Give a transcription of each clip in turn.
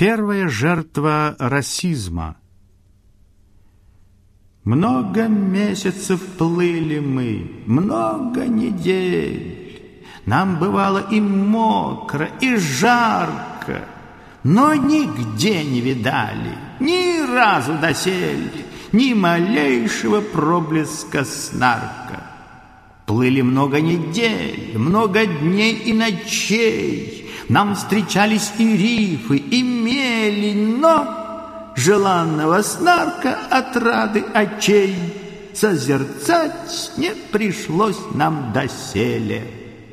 Первая жертва расизма. Много месяцев плыли мы, много недель. Нам бывало и мокро, и жарко, но нигде не видали, ни разу доселе, ни малейшего проблеска снарка. Плыли много недель, много дней и ночей. Нам встречались и рифы, и мели, но желанного снарка отрады очей созерцать не пришлось нам доселе.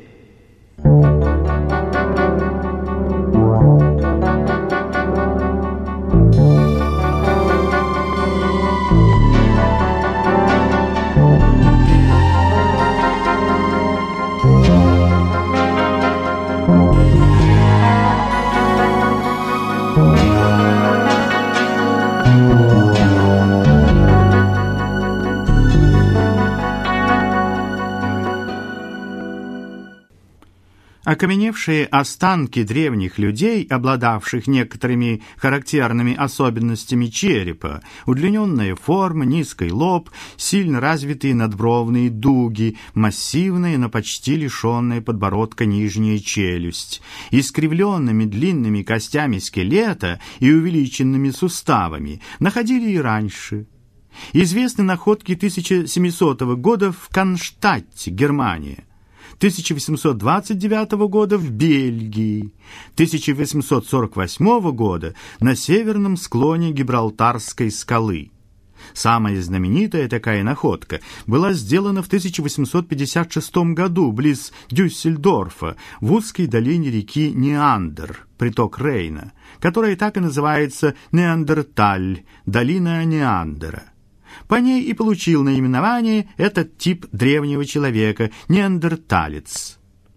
Окаменевшие останки древних людей, обладавших некоторыми характерными особенностями черепа, удлиненная форма, низкий лоб, сильно развитые надбровные дуги, массивная, но почти лишенная подбородка нижняя челюсть, искривленными длинными костями скелета и увеличенными суставами, находили и раньше. Известны находки 1700 года в Кронштадте, Германия, 1829 года в Бельгии, 1848 года на северном склоне Гибралтарской скалы. Самая знаменитая такая находка была сделана в 1856 году близ Дюссельдорфа в узкой долине реки Неандер, приток Рейна, которая так и называется Неандерталь, долина Неандера. По ней и получил наименование этот тип древнего человека – неандерталец.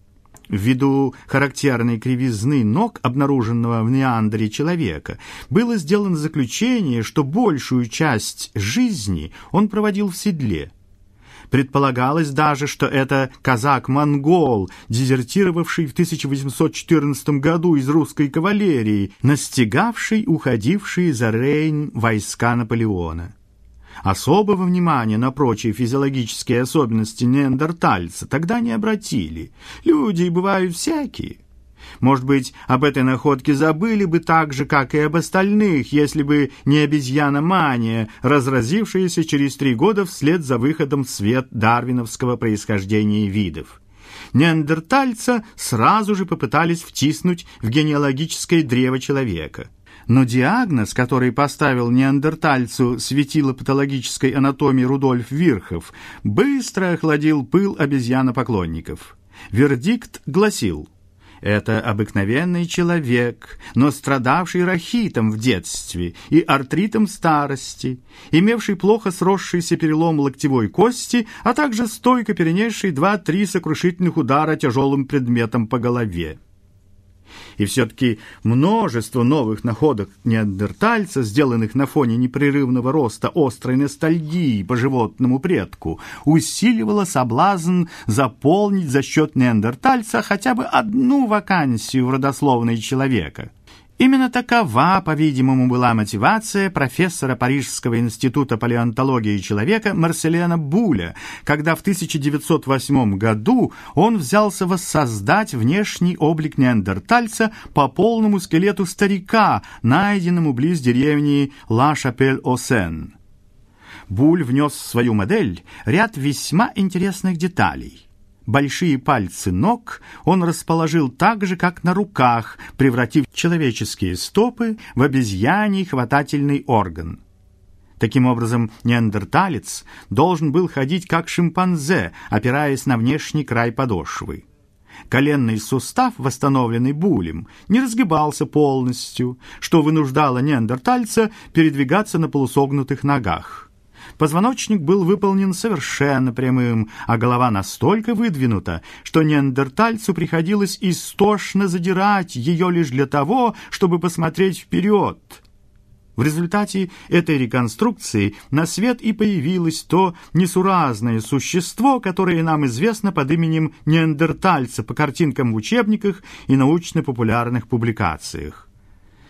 Ввиду характерной кривизны ног, обнаруженного в Неандере человека, было сделано заключение, что большую часть жизни он проводил в седле. Предполагалось даже, что это казак-монгол, дезертировавший в 1814 году из русской кавалерии, настигавший уходившие за Рейн войска Наполеона. Особого внимания на прочие физиологические особенности неандертальца тогда не обратили. Люди бывают всякие. Может быть, об этой находке забыли бы так же, как и об остальных, если бы не обезьяномания, разразившаяся через 3 года вслед за выходом в свет дарвиновского происхождения видов. Неандертальца сразу же попытались втиснуть в генеалогическое древо человека. Но диагноз, который поставил неандертальцу светило патологической анатомии Рудольф Вирхов, быстро охладил пыл обезьянопоклонников. Вердикт гласил: это обыкновенный человек, но страдавший рахитом в детстве и артритом старости, имевший плохо сросшийся перелом локтевой кости, а также стойко перенесший 2-3 сокрушительных удара тяжелым предметом по голове. И все-таки множество новых находок неандертальца, сделанных на фоне непрерывного роста острой ностальгии по животному предку, усиливало соблазн заполнить за счет неандертальца хотя бы одну вакансию в родословной человека. Именно такова, по-видимому, была мотивация профессора Парижского института палеонтологии человека Марселена Буля, когда в 1908 году он взялся воссоздать внешний облик неандертальца по полному скелету старика, найденному близ деревни Ла-Шапель-О-Сен. Буль внес в свою модель ряд весьма интересных деталей. Большие пальцы ног он расположил так же, как на руках, превратив человеческие стопы в обезьяний хватательный орган. Таким образом, неандерталец должен был ходить как шимпанзе, опираясь на внешний край подошвы. Коленный сустав, восстановленный Булем, не разгибался полностью, что вынуждало неандертальца передвигаться на полусогнутых ногах. Позвоночник был выполнен совершенно прямым, а голова настолько выдвинута, что неандертальцу приходилось истошно задирать ее лишь для того, чтобы посмотреть вперед. В результате этой реконструкции на свет и появилось то несуразное существо, которое нам известно под именем неандертальца по картинкам в учебниках и научно-популярных публикациях.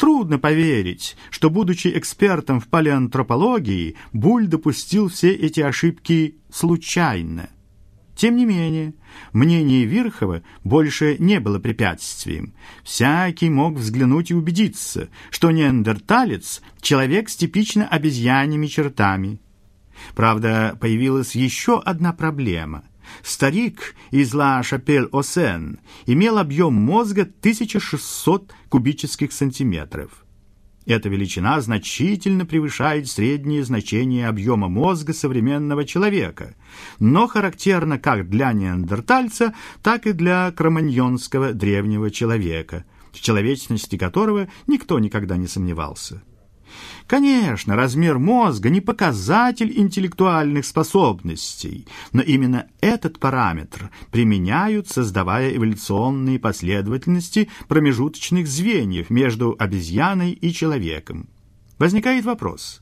Трудно поверить, что, будучи экспертом в палеоантропологии, Буль допустил все эти ошибки случайно. Тем не менее, мнение Вирхова больше не было препятствием. Всякий мог взглянуть и убедиться, что неандерталец – человек с типично обезьяньими чертами. Правда, появилась еще одна проблема. Старик из Ла-Шапель-О-Сен имел объем мозга 1600 кубических сантиметров. Эта величина значительно превышает среднее значение объема мозга современного человека, но характерна как для неандертальца, так и для кроманьонского древнего человека, в человечности которого никто никогда не сомневался. Конечно, размер мозга не показатель интеллектуальных способностей, но именно этот параметр применяют, создавая эволюционные последовательности промежуточных звеньев между обезьяной и человеком. Возникает вопрос: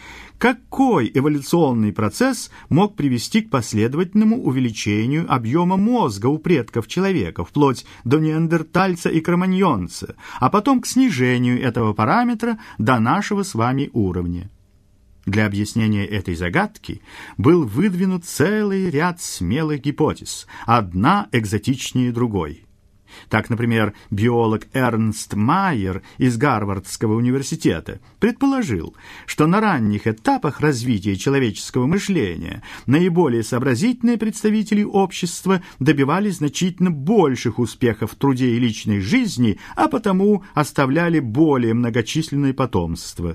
какой эволюционный процесс мог привести к последовательному увеличению объема мозга у предков человека, вплоть до неандертальца и кроманьонца, а потом к снижению этого параметра до нашего с вами уровня? Для объяснения этой загадки был выдвинут целый ряд смелых гипотез, одна экзотичнее другой. Так, например, биолог Эрнст Майер из Гарвардского университета предположил, что на ранних этапах развития человеческого мышления наиболее сообразительные представители общества добивались значительно больших успехов в труде и личной жизни, а потому оставляли более многочисленное потомство.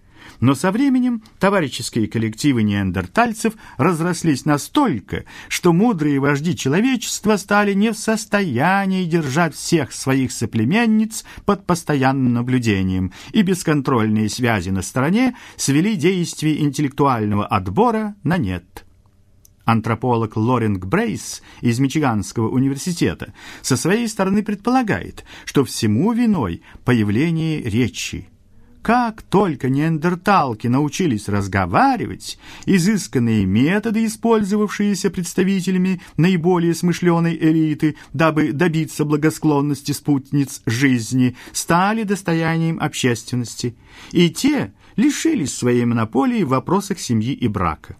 Но со временем товарищеские коллективы неандертальцев разрослись настолько, что мудрые вожди человечества стали не в состоянии держать всех своих соплеменниц под постоянным наблюдением, и бесконтрольные связи на стороне свели действие интеллектуального отбора на нет. Антрополог Лоринг Брейс из Мичиганского университета со своей стороны предполагает, что всему виной появление речи. Как только неандерталки научились разговаривать, изысканные методы, использовавшиеся представителями наиболее смышленой элиты, дабы добиться благосклонности спутниц жизни, стали достоянием общественности, и те лишились своей монополии в вопросах семьи и брака.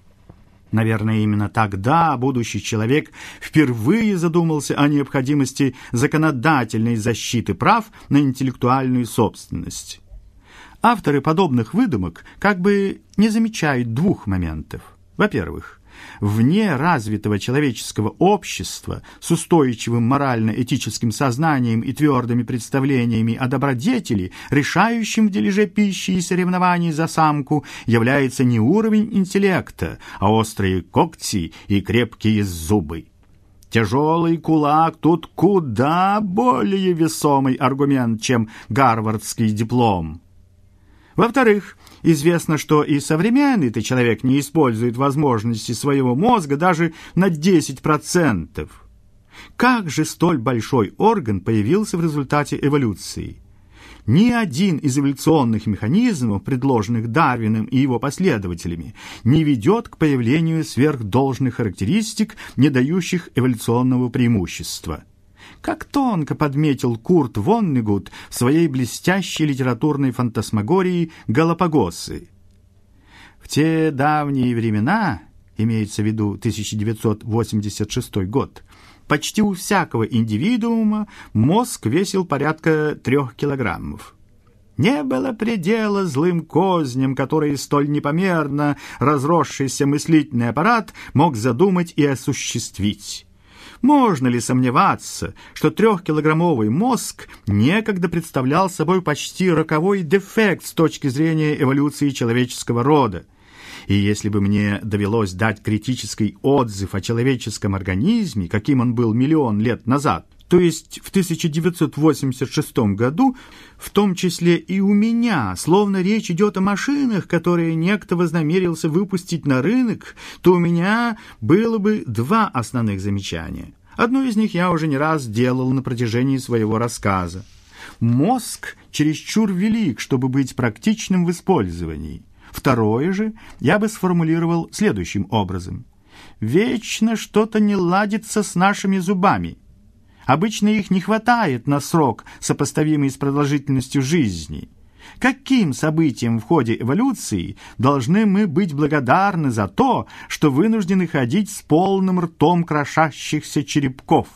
Наверное, именно тогда будущий человек впервые задумался о необходимости законодательной защиты прав на интеллектуальную собственность. Авторы подобных выдумок как бы не замечают двух моментов. Во-первых, вне развитого человеческого общества с устойчивым морально-этическим сознанием и твердыми представлениями о добродетели, решающим в дележе пищи и соревнований за самку, является не уровень интеллекта, а острые когти и крепкие зубы. Тяжелый кулак тут куда более весомый аргумент, чем гарвардский диплом. Во-вторых, известно, что и современный-то человек не использует возможности своего мозга даже на 10%. Как же столь большой орган появился в результате эволюции? Ни один из эволюционных механизмов, предложенных Дарвином и его последователями, не ведет к появлению сверхдолжных характеристик, не дающих эволюционного преимущества. Как тонко подметил Курт Воннегут в своей блестящей литературной фантасмагории «Галапагосы». В те давние времена, имеется в виду 1986 год, почти у всякого индивидуума мозг весил порядка 3 килограммов. Не было предела злым козням, которые столь непомерно разросшийся мыслительный аппарат мог задумать и осуществить. Можно ли сомневаться, что 3-килограммовый мозг некогда представлял собой почти роковой дефект с точки зрения эволюции человеческого рода? И если бы мне довелось дать критический отзыв о человеческом организме, каким он был миллион лет назад, то есть в 1986 году, в том числе и у меня, словно речь идет о машинах, которые некто вознамерился выпустить на рынок, то у меня было бы 2 основных замечания. Одно из них я уже не раз делал на протяжении своего рассказа. Мозг чересчур велик, чтобы быть практичным в использовании. Второе же я бы сформулировал следующим образом. Вечно что-то не ладится с нашими зубами. Обычно их не хватает на срок, сопоставимый с продолжительностью жизни. Каким событиям в ходе эволюции должны мы быть благодарны за то, что вынуждены ходить с полным ртом крошащихся черепков?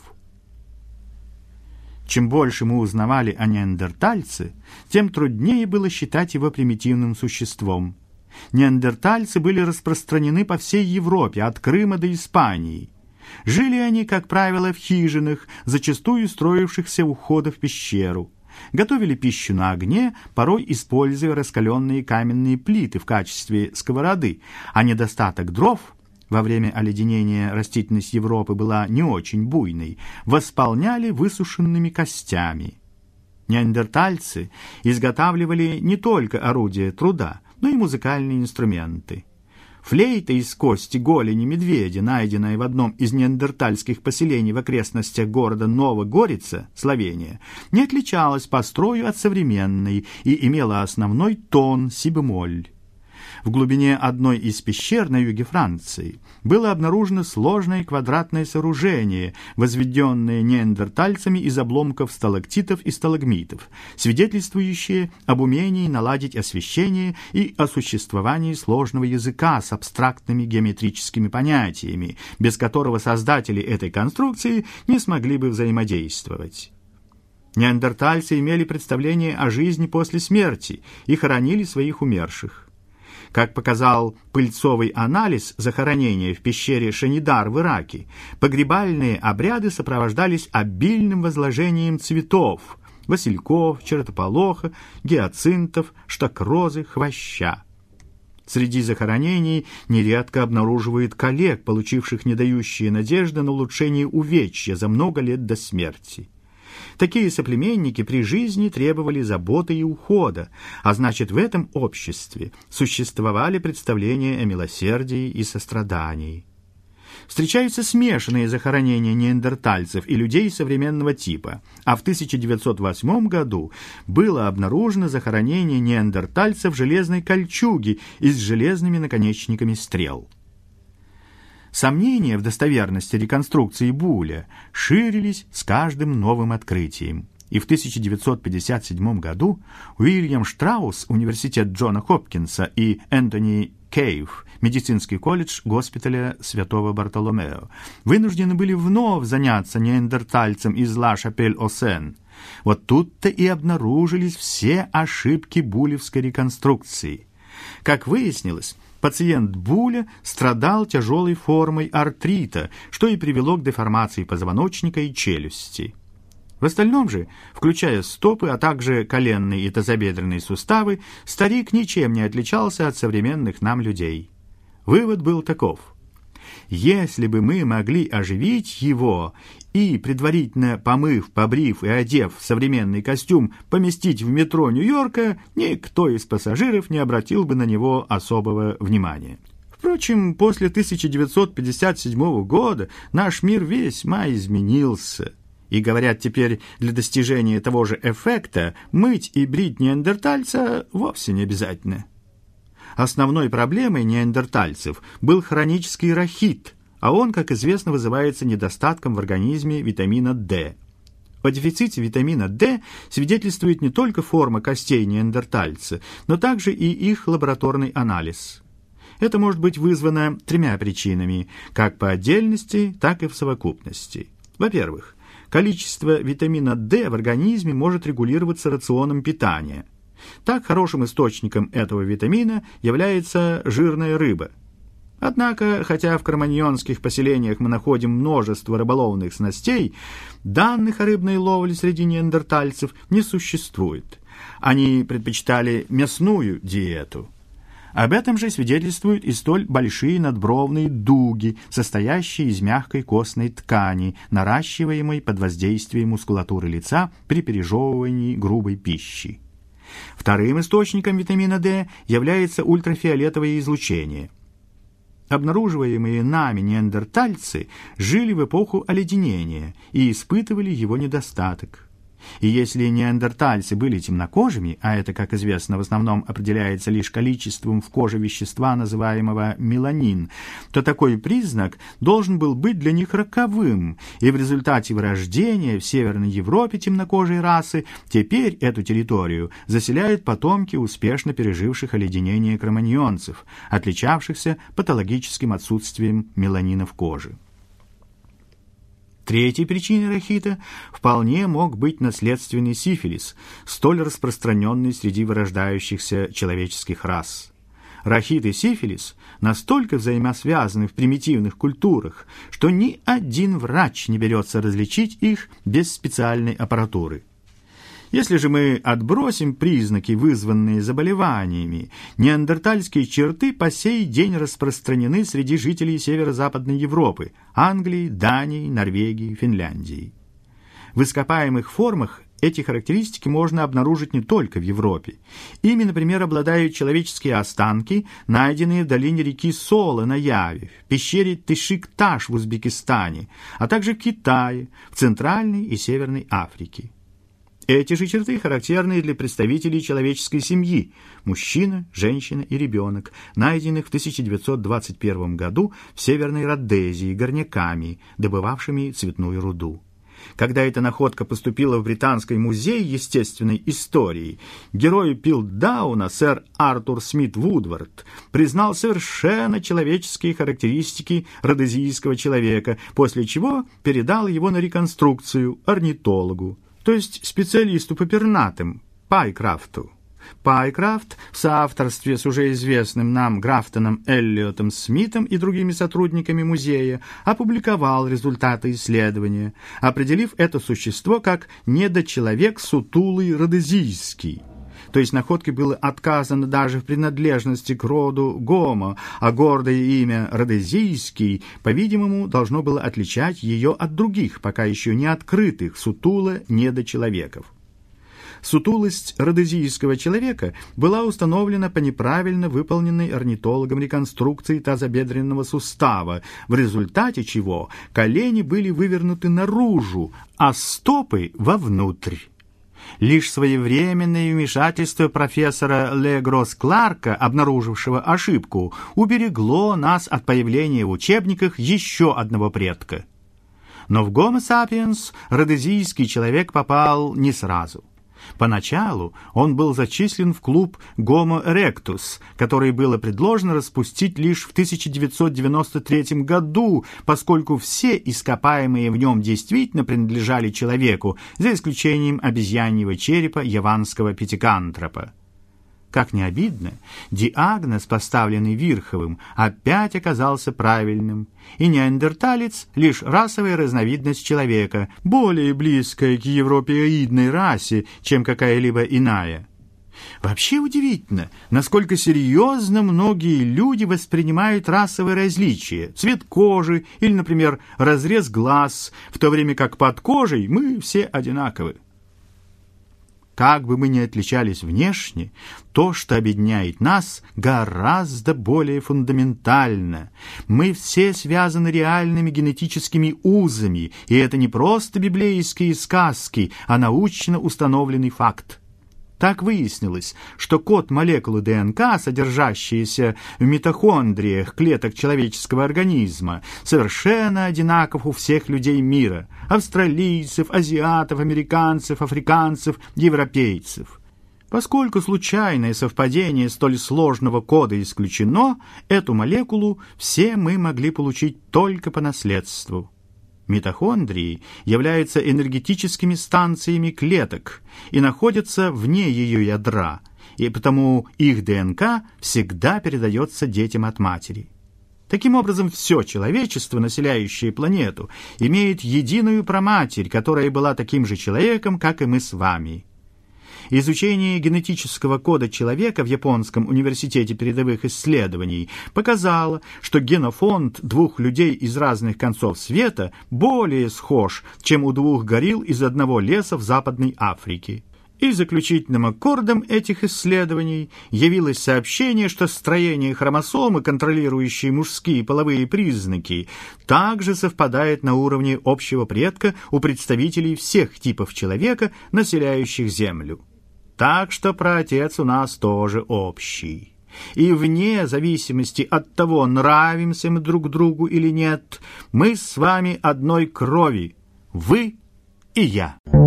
Чем больше мы узнавали о неандертальце, тем труднее было считать его примитивным существом. Неандертальцы были распространены по всей Европе, от Крыма до Испании. Жили они, как правило, в хижинах, зачастую строившихся у входа в пещеру. Готовили пищу на огне, порой используя раскаленные каменные плиты в качестве сковороды, а недостаток дров — во время оледенения растительность Европы была не очень буйной — восполняли высушенными костями. Неандертальцы изготавливали не только орудия труда, но и музыкальные инструменты. Флейта из кости голени медведя, найденная в одном из неандертальских поселений в окрестностях города Новогорица, Словения, не отличалась по строю от современной и имела основной тон си-бемоль. В глубине одной из пещер на юге Франции было обнаружено сложное квадратное сооружение, возведенное неандертальцами из обломков сталактитов и сталагмитов, свидетельствующее об умении наладить освещение и о существовании сложного языка с абстрактными геометрическими понятиями, без которого создатели этой конструкции не смогли бы взаимодействовать. Неандертальцы имели представление о жизни после смерти и хоронили своих умерших. Как показал пыльцовый анализ захоронения в пещере Шенидар в Ираке, погребальные обряды сопровождались обильным возложением цветов – васильков, чертополоха, гиацинтов, штакрозы, хвоща. Среди захоронений нередко обнаруживают коллег, получивших недающие надежды на улучшение увечья за много лет до смерти. Такие соплеменники при жизни требовали заботы и ухода, а значит, в этом обществе существовали представления о милосердии и сострадании. Встречаются смешанные захоронения неандертальцев и людей современного типа, а в 1908 году было обнаружено захоронение неандертальцев в железной кольчуге и с железными наконечниками стрел. Сомнения в достоверности реконструкции Буля ширились с каждым новым открытием. И в 1957 году Уильям Штраус, университет Джона Хопкинса, и Энтони Кейв, медицинский колледж госпиталя Святого Бартоломео, вынуждены были вновь заняться неандертальцем из Ла-Шапель-О-Сен. Вот тут-то и обнаружились все ошибки булевской реконструкции. Как выяснилось, пациент Буля страдал тяжелой формой артрита, что и привело к деформации позвоночника и челюсти. В остальном же, включая стопы, а также коленные и тазобедренные суставы, старик ничем не отличался от современных нам людей. Вывод был таков: если бы мы могли оживить его и, предварительно помыв, побрив и одев современный костюм, поместить в метро Нью-Йорка, никто из пассажиров не обратил бы на него особого внимания. Впрочем, после 1957 года наш мир весьма изменился. И, говорят, теперь для достижения того же эффекта мыть и брить неандертальца вовсе не обязательно. Основной проблемой неандертальцев был хронический рахит, а он, как известно, вызывается недостатком в организме витамина D. О дефиците витамина D свидетельствует не только форма костей неандертальца, но также и их лабораторный анализ. Это может быть вызвано тремя причинами, как по отдельности, так и в совокупности. Во-первых, количество витамина D в организме может регулироваться рационом питания. Так, хорошим источником этого витамина является жирная рыба. Однако, хотя в кроманьонских поселениях мы находим множество рыболовных снастей, данных о рыбной ловле среди неандертальцев не существует. Они предпочитали мясную диету. Об этом же свидетельствуют и столь большие надбровные дуги, состоящие из мягкой костной ткани, наращиваемой под воздействием мускулатуры лица при пережевывании грубой пищи. Вторым источником витамина D является ультрафиолетовое излучение. Обнаруживаемые нами неандертальцы жили в эпоху оледенения и испытывали его недостаток. И если неандертальцы были темнокожими, а это, как известно, в основном определяется лишь количеством в коже вещества, называемого меланин, то такой признак должен был быть для них роковым, и в результате вырождения в Северной Европе темнокожей расы теперь эту территорию заселяют потомки успешно переживших оледенение кроманьонцев, отличавшихся патологическим отсутствием меланина в коже. Третьей причиной рахита вполне мог быть наследственный сифилис, столь распространенный среди вырождающихся человеческих рас. Рахит и сифилис настолько взаимосвязаны в примитивных культурах, что ни один врач не берется различить их без специальной аппаратуры. Если же мы отбросим признаки, вызванные заболеваниями, неандертальские черты по сей день распространены среди жителей северо-западной Европы, Англии, Дании, Норвегии, Финляндии. В ископаемых формах эти характеристики можно обнаружить не только в Европе. Ими, например, обладают человеческие останки, найденные в долине реки Соло на Яве, в пещере Тышик-Таш в Узбекистане, а также в Китае, в Центральной и Северной Африке. Эти же черты характерны для представителей человеческой семьи – мужчина, женщина и ребенок, найденных в 1921 году в Северной Родезии горняками, добывавшими цветную руду. Когда эта находка поступила в Британский музей естественной истории, герой Пилтдауна, сэр Артур Смит Вудвард, признал совершенно человеческие характеристики родезийского человека, после чего передал его на реконструкцию орнитологу, то есть специалисту по пернатым, Пайкрафту. Пайкрафт в соавторстве с уже известным нам Графтоном Эллиотом Смитом и другими сотрудниками музея опубликовал результаты исследования, определив это существо как недочеловек сутулый родезийский. То есть находке было отказано даже в принадлежности к роду Гомо, а гордое имя родезийский, по-видимому, должно было отличать ее от других, пока еще не открытых сутуло-недочеловеков. Сутулость родезийского человека была установлена по неправильно выполненной орнитологом реконструкции тазобедренного сустава, в результате чего колени были вывернуты наружу, а стопы вовнутрь. Лишь своевременное вмешательство профессора Легрос-Кларка, обнаружившего ошибку, уберегло нас от появления в учебниках еще одного предка. Но в Homo sapiens родезийский человек попал не сразу. Поначалу он был зачислен в клуб Homo erectus, который было предложено распустить лишь в 1993 году, поскольку все ископаемые в нем действительно принадлежали человеку, за исключением обезьяньего черепа яванского пятикантропа. Как ни обидно, диагноз, поставленный Вирховым, опять оказался правильным, и неандерталец — лишь расовая разновидность человека, более близкая к европеоидной расе, чем какая-либо иная. Вообще удивительно, насколько серьезно многие люди воспринимают расовые различия, цвет кожи или, например, разрез глаз, в то время как под кожей мы все одинаковы. Как бы мы ни отличались внешне, то, что объединяет нас, гораздо более фундаментально. Мы все связаны реальными генетическими узами, и это не просто библейские сказки, а научно установленный факт. Так выяснилось, что код молекулы ДНК, содержащиеся в митохондриях клеток человеческого организма, совершенно одинаков у всех людей мира – австралийцев, азиатов, американцев, африканцев, европейцев. Поскольку случайное совпадение столь сложного кода исключено, эту молекулу все мы могли получить только по наследству. Митохондрии являются энергетическими станциями клеток и находятся вне ее ядра, и потому их ДНК всегда передается детям от матери. Таким образом, все человечество, населяющее планету, имеет единую праматерь, которая была таким же человеком, как и мы с вами. Изучение генетического кода человека в Японском университете передовых исследований показало, что генофонд двух людей из разных концов света более схож, чем у двух горилл из одного леса в Западной Африке. И заключительным аккордом этих исследований явилось сообщение, что строение хромосомы, контролирующей мужские половые признаки, также совпадает на уровне общего предка у представителей всех типов человека, населяющих Землю. Так что праотец у нас тоже общий. И вне зависимости от того, нравимся мы друг другу или нет, мы с вами одной крови, вы и я.